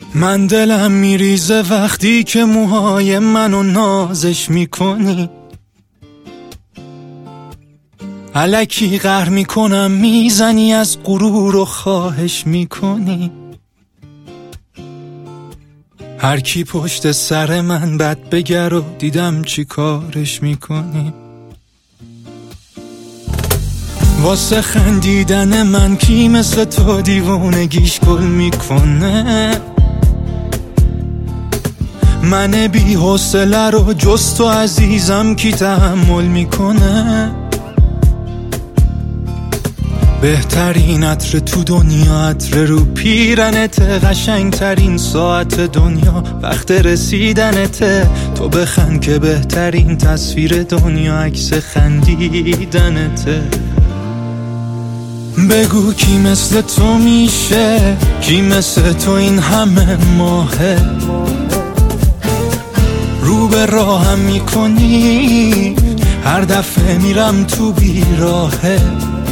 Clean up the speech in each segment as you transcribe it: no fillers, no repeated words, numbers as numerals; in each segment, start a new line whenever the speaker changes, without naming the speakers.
من دلم میریزه وقتی که موهای منو نازش میکنی، الکی قهر میکنم میزنی از غرور و خواهش میکنی. هر کی پشت سر من بد بگر و دیدم چی کارش میکنی. واسه خندیدن من کی مثل تو دیوونگیش گل میکنه. من بی حوصله رو جز تو عزیزم کی تحمل میکنه. بهترین عطر تو دنیا عطر رو پیرنت، قشنگترین ساعت دنیا وقت رسیدنته. تو بخند که بهترین تصویر دنیا عکس خندیدنته. بگو کی مثل تو میشه، کی مثل تو این همه ماهه. رو به راهم میکنی هر دفعه میرم تو بیراهه.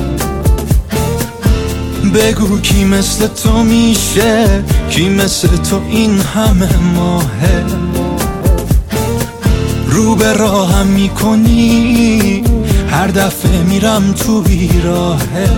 بگو کی مثل تو میشه، کی مثل تو این همه ماهه. رو به راهم میکنی هر دفعه میرم تو بیراهه.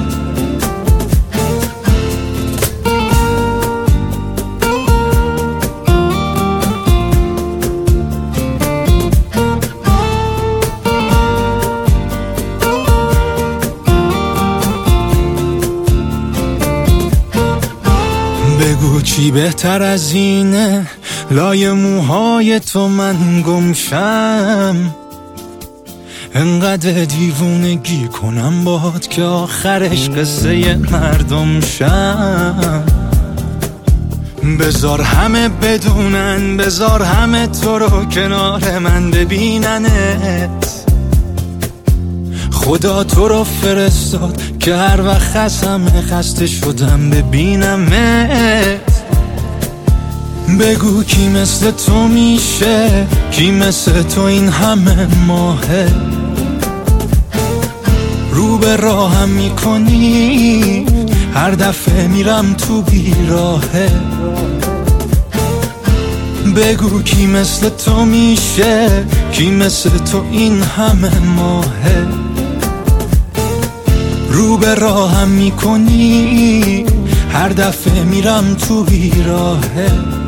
بگو چی بهتر از اینه لای موهای تو من گمشم. انقدر دیوونگی کنم باهات که آخرش قصه مردم شم. بذار همه بدونن، بذار همه تو رو کنار من ببیننت. خدا تو رو فرستاد که هر وقت خسته شدم ببینمت. بگو کی مثل تو میشه، کی مثل تو این همه ماهه. رو به راهم میکنی هر دفعه میرم تو بیراهه. بگو کی مثل تو میشه، کی مثل تو این همه ماهه. رو به راهم میکنی هر دفعه میرم تو بیراهه.